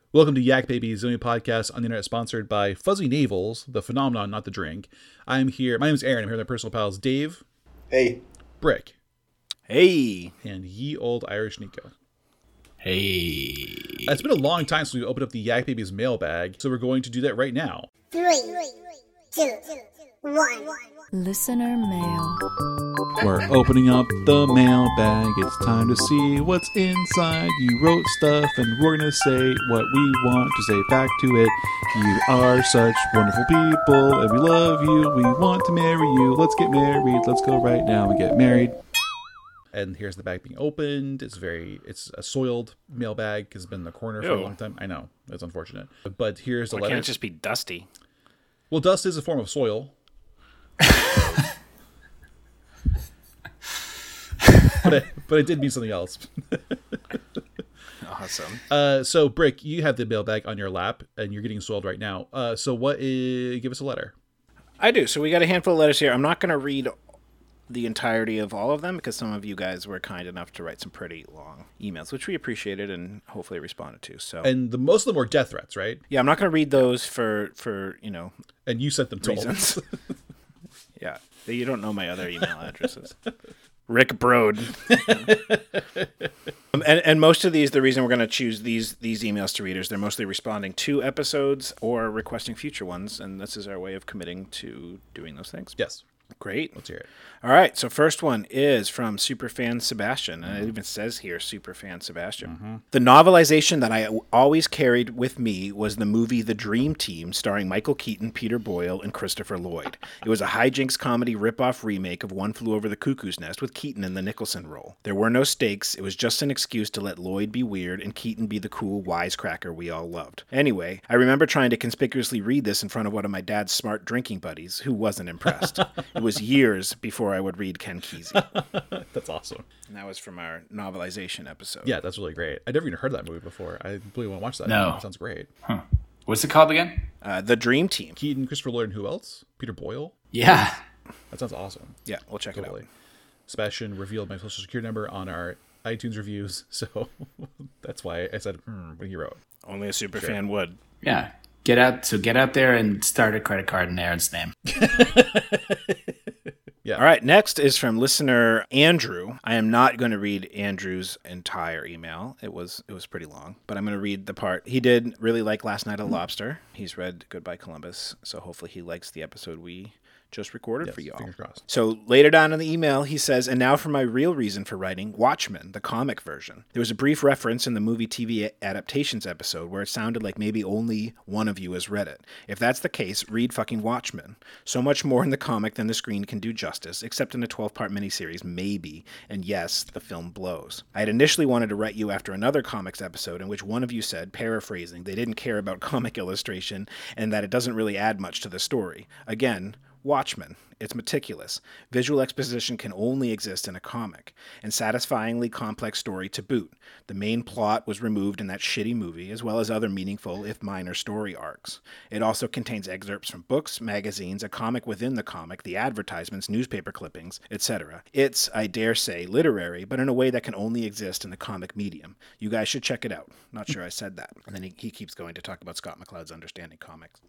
Welcome to Yak Baby's only podcast on the internet, sponsored by Fuzzy Navels, the phenomenon, not the drink. I'm here. My name is Aaron. I'm here with my personal pals, Dave. Hey. Brick. Hey. And ye old Irish Nico. Hey. It's been a long time since we opened up the Yak Baby's mailbag, so we're going to do that right now. 3, 2, 1. Listener mail. We're opening up the mailbag. It's time to see what's inside. You wrote stuff, and we're going to say what we want to say back to it. You are such wonderful people, and we love you. We want to marry you. Let's get married. Let's go right now and get married. And here's the bag being opened. It's a soiled mailbag because it's been in the corner for a long time. I know. That's unfortunate. But here's the letter. Why can't it just be dusty? Well, dust is a form of soil. but it did mean something else. Awesome. So, Brick, you have the mailbag on your lap, and you're getting soiled right now. Give us a letter. I do. So we got a handful of letters here. I'm not going to read the entirety of all of them because some of you guys were kind enough to write some pretty long emails, which we appreciated and hopefully responded to. So, and most of them were death threats, right? Yeah, I'm not going to read those for And you sent them to reasons. Yeah, you don't know my other email addresses. Rick Broad. And most of these, the reason we're going to choose these emails to readers, they're mostly responding to episodes or requesting future ones, and this is our way of committing to doing those things. Yes. Great. Let's hear it. All right. So first one is from Superfan Sebastian. And it even says here, Superfan Sebastian. Mm-hmm. The novelization that I always carried with me was the movie The Dream Team, starring Michael Keaton, Peter Boyle, and Christopher Lloyd. It was a hijinks comedy rip-off remake of One Flew Over the Cuckoo's Nest with Keaton in the Nicholson role. There were no stakes. It was just an excuse to let Lloyd be weird and Keaton be the cool wisecracker we all loved. Anyway, I remember trying to conspicuously read this in front of one of my dad's smart drinking buddies, who wasn't impressed. It was years before I would read Ken Kesey. That's awesome. And that was from our novelization episode. Yeah, that's really great. I never even heard of that movie before. I really want to watch that. No. It sounds great. Huh. What's it called again? The Dream Team. Keaton, Christopher Lloyd, and who else? Peter Boyle? Yeah. That sounds awesome. Yeah, we'll check it out. Sebastian revealed my social security number on our iTunes reviews, so that's why I said when he wrote. Only a super fan would. Yeah. Get out there and start a credit card in Aaron's name. Yeah. All right. Next is from listener Andrew. I am not going to read Andrew's entire email. It was pretty long, but I'm going to read the part. He did really like Last Night at the Lobster. He's read Goodbye Columbus, so hopefully he likes the episode we just recorded for y'all. Fingers crossed. So later down in the email, he says, and now for my real reason for writing Watchmen, the comic version. There was a brief reference in the movie TV adaptations episode where it sounded like maybe only one of you has read it. If that's the case, read fucking Watchmen. So much more in the comic than the screen can do justice, except in a 12-part miniseries, maybe. And yes, the film blows. I had initially wanted to write you after another comics episode in which one of you said, paraphrasing, they didn't care about comic illustration and that it doesn't really add much to the story. Again, Watchmen. It's meticulous. Visual exposition can only exist in a comic, and satisfyingly complex story to boot. The main plot was removed in that shitty movie, as well as other meaningful, if minor, story arcs. It also contains excerpts from books, magazines, a comic within the comic, the advertisements, newspaper clippings, etc. It's, I dare say, literary, but in a way that can only exist in the comic medium. You guys should check it out. Not sure I said that. And then he keeps going to talk about Scott McCloud's Understanding Comics.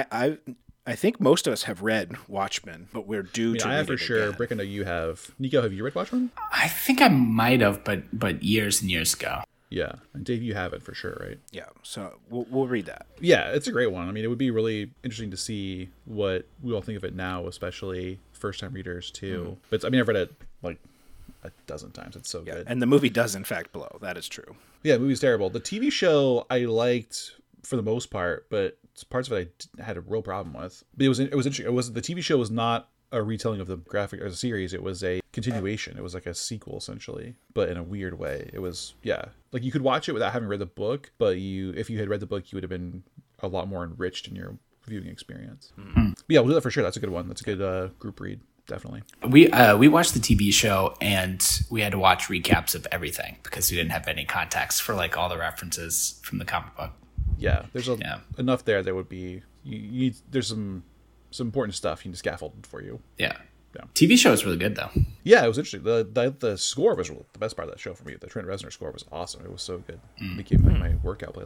I think most of us have read Watchmen, but we're due to read it for sure. again. Brick, I know you have. Nico, have you read Watchmen? I think I might have, but years and years ago. Yeah. And Dave, you have it for sure, right? Yeah, so we'll read that. Yeah, it's a great one. I mean, it would be really interesting to see what we all think of it now, especially first-time readers, too. Mm-hmm. But I've read it like a dozen times. It's so good. And the movie does, in fact, blow. That is true. Yeah, the movie's terrible. The TV show I liked for the most part, but parts of it I had a real problem with. But it was interesting. The TV show was not a retelling of the graphic or the series. It was a continuation. It was like a sequel essentially, but in a weird way. It was like you could watch it without having read the book, but if you had read the book, you would have been a lot more enriched in your viewing experience. Mm-hmm. But yeah, we'll do that for sure. That's a good one. That's a good group read. Definitely. We watched the TV show and we had to watch recaps of everything because we didn't have any context for like all the references from the comic book. Yeah, there's enough there that would be there's some important stuff you need scaffolded for you. Yeah. TV show is really good though. Yeah, it was interesting. The score was the best part of that show for me. The Trent Reznor score was awesome. It was so good. It became like my workout playlist.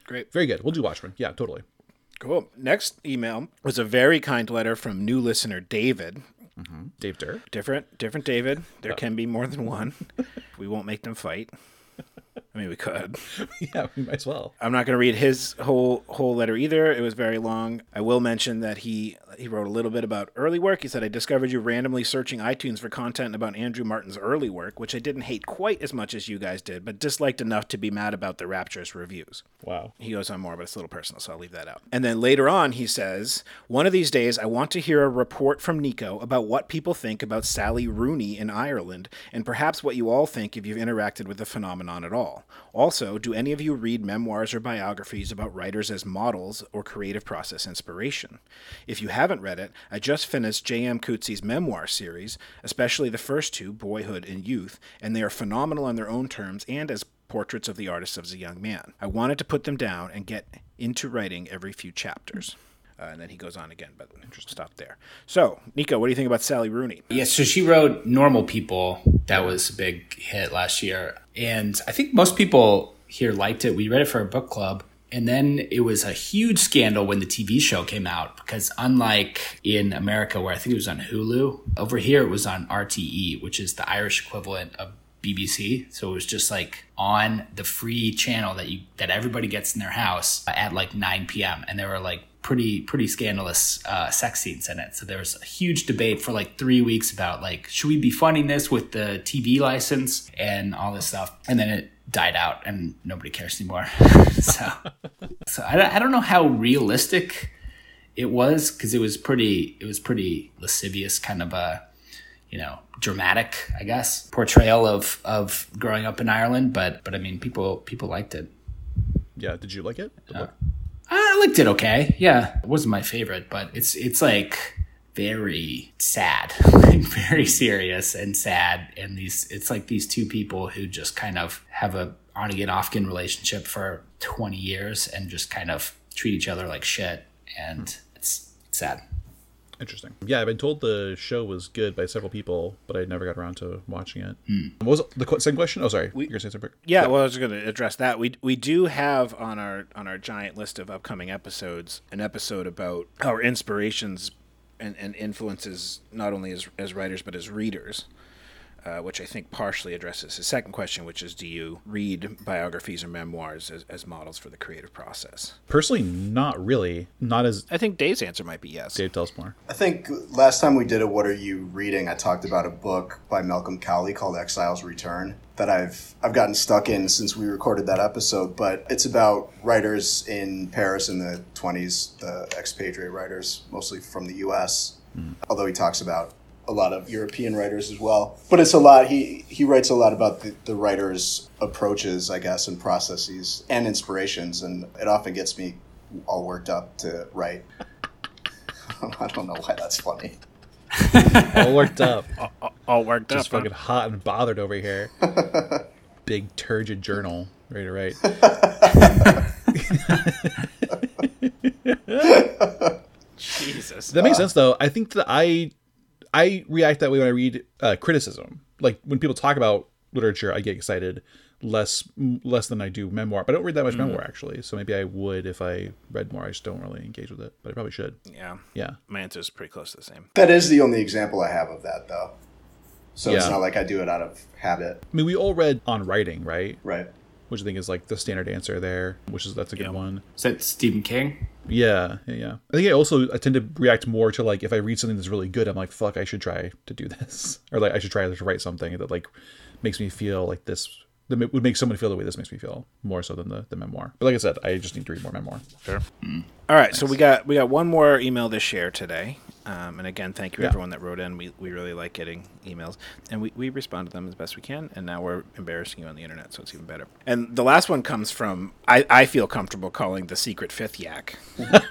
Great. Very good. We'll do Watchmen. Yeah, totally. Cool. Next email was a very kind letter from new listener David. Dave Durr. Different David. There can be more than one. We won't make them fight. I mean, we could. Yeah, we might as well. I'm not going to read his whole letter either. It was very long. I will mention that he wrote a little bit about early work. He said, I discovered you randomly searching iTunes for content about Andrew Martin's early work, which I didn't hate quite as much as you guys did, but disliked enough to be mad about the rapturous reviews. Wow. He goes on more, but it's a little personal, so I'll leave that out. And then later on, he says, one of these days, I want to hear a report from Nico about what people think about Sally Rooney in Ireland, and perhaps what you all think if you've interacted with the phenomenon at all. Also, do any of you read memoirs or biographies about writers as models or creative process inspiration? If you haven't read it, I just finished J.M. Coetzee's memoir series, especially the first two, Boyhood and Youth, and they are phenomenal on their own terms and as portraits of the artist as a young man. I wanted to put them down and get into writing every few chapters. And then he goes on again, but stop there. So, Nico, what do you think about Sally Rooney? Yeah, so she wrote Normal People. That was a big hit last year. And I think most people here liked it. We read it for a book club. And then it was a huge scandal when the TV show came out, because unlike in America, where I think it was on Hulu, over here it was on RTE, which is the Irish equivalent of BBC. So it was just like on the free channel that everybody gets in their house at like 9 p.m. And there were like pretty scandalous sex scenes in it. So there was a huge debate for like 3 weeks about like, should we be funding this with the TV license and all this stuff? And then it died out and nobody cares anymore. so I don't know how realistic it was, because it was pretty lascivious, kind of a, dramatic, I guess, portrayal of growing up in Ireland. But I mean, people liked it. Yeah. Did you like it? I liked it okay. Yeah. It wasn't my favorite, but it's like very sad, like very serious and sad. And it's like these two people who just kind of have a on again, off again relationship for 20 years and just kind of treat each other like shit. And it's sad. Interesting. Yeah, I've been told the show was good by several people, but I never got around to watching it. What was the second question? Oh, sorry. You're gonna say something? Yeah, well, I was going to address that. We do have on our giant list of upcoming episodes an episode about our inspirations and influences, not only as writers but as readers. Which I think partially addresses his second question, which is, do you read biographies or memoirs as models for the creative process? Personally, not really. Not as... I think Dave's answer might be yes. Dave, tell us more. I think last time we did a What Are You Reading, I talked about a book by Malcolm Cowley called Exile's Return that I've gotten stuck in since we recorded that episode. But it's about writers in Paris in the 20s, the expatriate writers, mostly from the U.S., although he talks about a lot of European writers as well. But it's a lot, he writes a lot about the writers' approaches, I guess, and processes and inspirations, and it often gets me all worked up to write. I don't know why that's funny. All worked up. All worked Just up. fucking hot and bothered over here. Big turgid journal, ready to write. Jesus. That makes sense, though. I think that I react that way when I read criticism. Like, when people talk about literature, I get excited less than I do memoir. But I don't read that much memoir, actually. So maybe I would if I read more. I just don't really engage with it. But I probably should. Yeah. My answer is pretty close to the same. That is the only example I have of that, though. So it's Yeah. not like I do it out of habit. I mean, we all read On Writing, right? Right. Which I think is like the standard answer there, that's a good one. Is that Stephen King? Yeah. I think I tend to react more to, like, if I read something that's really good, I'm like, fuck, I should try to do this. Or like, I should try to write something that like makes me feel like this, that would make someone feel the way this makes me feel, more so than the memoir. But like I said, I just need to read more memoir. Sure. All right, so we got one more email to share today. And again, thank you everyone that wrote in. We really like getting emails. And we respond to them as best we can. And now we're embarrassing you on the internet, so it's even better. And the last one comes from, I feel comfortable calling the secret fifth yak.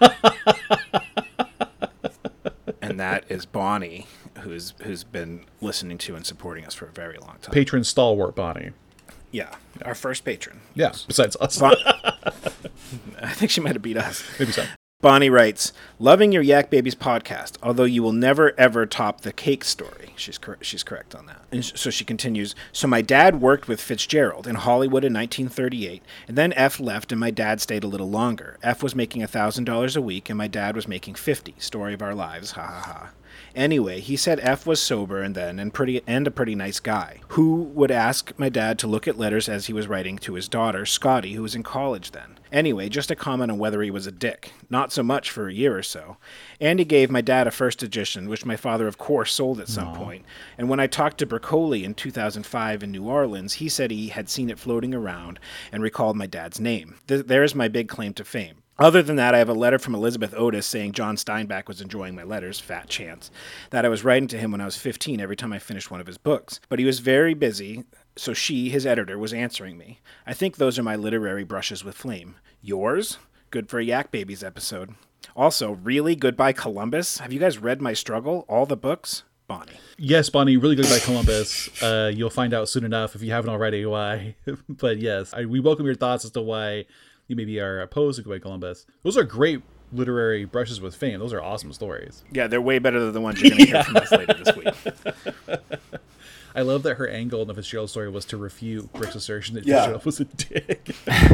And that is Bonnie, who's been listening to and supporting us for a very long time. Patron stalwart Bonnie. Yeah, our first patron. Yeah, besides us. I think she might have beat us. Maybe so. Bonnie writes, loving your Yak Babies podcast, although you will never ever top the cake story. She's correct on that. And so she continues, so my dad worked with Fitzgerald in Hollywood in 1938, and then F left and my dad stayed a little longer. F was making $1,000 a week and my dad was making $50. Story of our lives, ha ha ha. Anyway, he said F was sober and a pretty nice guy, who would ask my dad to look at letters as he was writing to his daughter, Scotty, who was in college then. Anyway, just a comment on whether he was a dick. Not so much for a year or so. And he gave my dad a first edition, which my father, of course, sold at some point. And when I talked to Bercoli in 2005 in New Orleans, he said he had seen it floating around and recalled my dad's name. There's my big claim to fame. Other than that, I have a letter from Elizabeth Otis saying John Steinbeck was enjoying my letters, fat chance, that I was writing to him when I was 15 every time I finished one of his books. But he was very busy, so she, his editor, was answering me. I think those are my literary brushes with flame. Yours? Good for a Yak Babies episode. Also, really, Goodbye Columbus? Have you guys read my struggle? All the books? Bonnie. Yes, Bonnie, really good by Columbus. You'll find out soon enough if you haven't already why. But yes, we welcome your thoughts as to why you maybe are opposed to Goodbye Columbus. Those are great literary brushes with fame. Those are awesome stories. Yeah, they're way better than the ones you're going to hear from us later this week. I love that her angle in the Fitzgerald story was to refute Rick's assertion that Fitzgerald was a dick.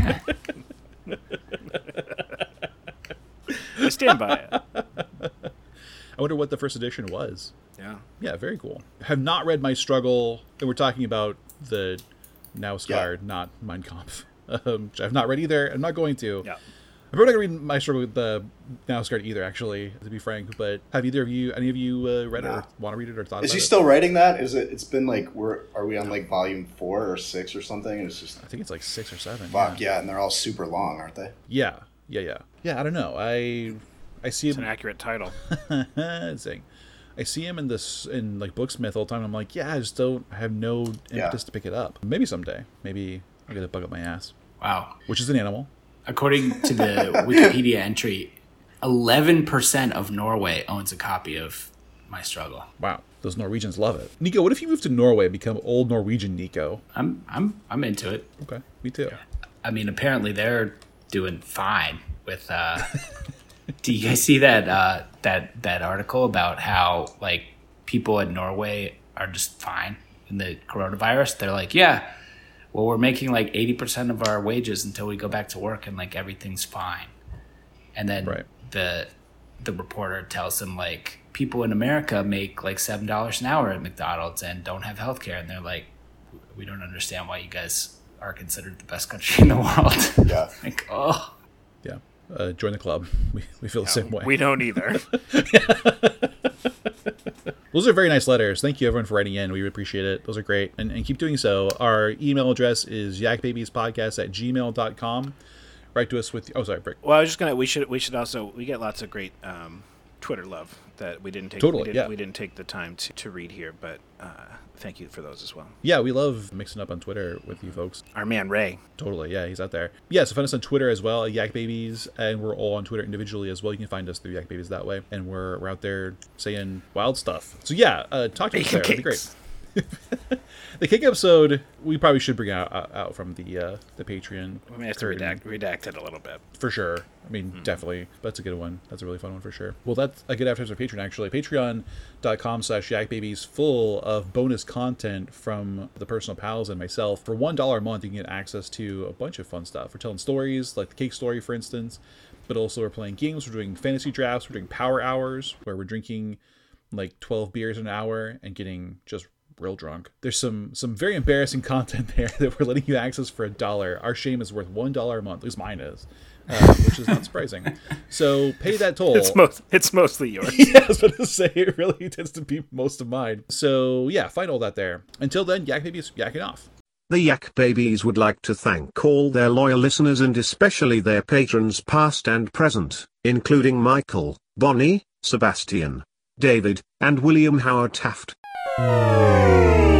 I stand by it. I wonder what the first edition was. Yeah. Yeah, very cool. Have not read My Struggle, and we're talking about the Now Scarred, not Mein Kampf. Which I've not read either. I'm not going to. Yeah. I'm probably not going to read My Struggle with the Now Scarred either, actually, to be frank. But have any of you read it or want to read it or thought about it? Is he still writing that? It's been like, are we on like volume 4 or 6 or something? It's just, I think it's like 6 or 7. Fuck, yeah, and they're all super long, aren't they? Yeah, I don't know. I see It's him. an accurate title. I see him in like Booksmith all the time. I'm like, yeah, I have no impetus to pick it up. Maybe someday. Maybe I'll get a bug up my ass. Wow. Which is an animal. According to the Wikipedia entry, 11% of Norway owns a copy of My Struggle. Wow. Those Norwegians love it. Nico, what if you move to Norway and become old Norwegian Nico? I'm into it. Okay. Me too. I mean, apparently they're doing fine with do you guys see that that article about how like people in Norway are just fine in the coronavirus? They're like, yeah, well, we're making like 80% of our wages until we go back to work and like everything's fine. And then the reporter tells them like people in America make like $7 an hour at McDonald's and don't have healthcare, and they're like, we don't understand why you guys are considered the best country in the world. Yeah. Like, oh. Yeah. Join the club. We feel the same way. We don't either. Those are very nice letters. Thank you, everyone, for writing in. We really appreciate it. Those are great. And keep doing so. Our email address is yakbabiespodcast@gmail.com. Write to us with... Oh, sorry, Brick. Well, I was just going to... We should also... We get lots of great Twitter love that we didn't take... Totally, we didn't take the time to read here, but thank you for those as well. Yeah, we love mixing up on Twitter with you folks. Our man, Ray. Totally, yeah, he's out there. Yeah, so find us on Twitter as well, Yak Babies, and we're all on Twitter individually as well. You can find us through Yak Babies that way, and we're out there saying wild stuff. So yeah, talk to us there. That'd be great. The cake episode, we probably should bring out from the Patreon. We may have to redact it a little bit. For sure. I mean, definitely. That's a good one. That's a really fun one for sure. Well, that's a good advertisement for Patreon, actually. Patreon.com/yakbabies, full of bonus content from the personal pals and myself. For $1 a month, you can get access to a bunch of fun stuff. We're telling stories, like the cake story, for instance, but also we're playing games. We're doing fantasy drafts. We're doing power hours, where we're drinking like 12 beers an hour and getting just real drunk. There's some very embarrassing content there that we're letting you access for $1. Our shame is worth $1 a month. At least mine is, which is not surprising. So pay that toll. It's mostly yours. Yeah, I was about to say, it really tends to be most of mine. So yeah, find all that there. Until then, Yak Babies yakking off. The Yak Babies would like to thank all their loyal listeners and especially their patrons past and present, including Michael, Bonnie, Sebastian, David, and William Howard Taft.